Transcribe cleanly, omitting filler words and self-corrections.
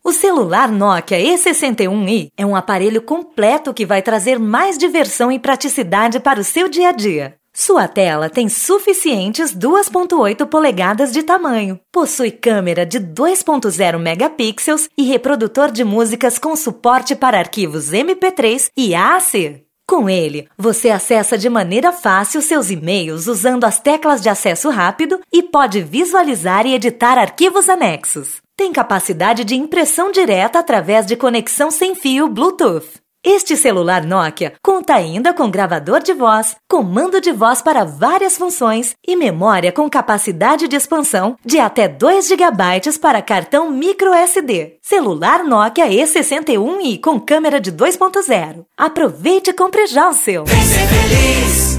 O celular Nokia E61i é um aparelho completo que vai trazer mais diversão e praticidade para o seu dia a dia. Sua tela tem suficientes 2.8 polegadas de tamanho, possui câmera de 2.0 megapixels e reprodutor de músicas com suporte para arquivos MP3 e AAC. Com ele, você acessa de maneira fácil seus e-mails usando as teclas de acesso rápido e pode visualizar e editar arquivos anexos. Tem capacidade de impressão direta através de conexão sem fio Bluetooth. Este celular Nokia conta ainda com gravador de voz, comando de voz para várias funções e memória com capacidade de expansão de até 2 GB para cartão microSD. Celular Nokia E61i com câmera de 2.0. Aproveite e compre já o seu. Vem ser feliz.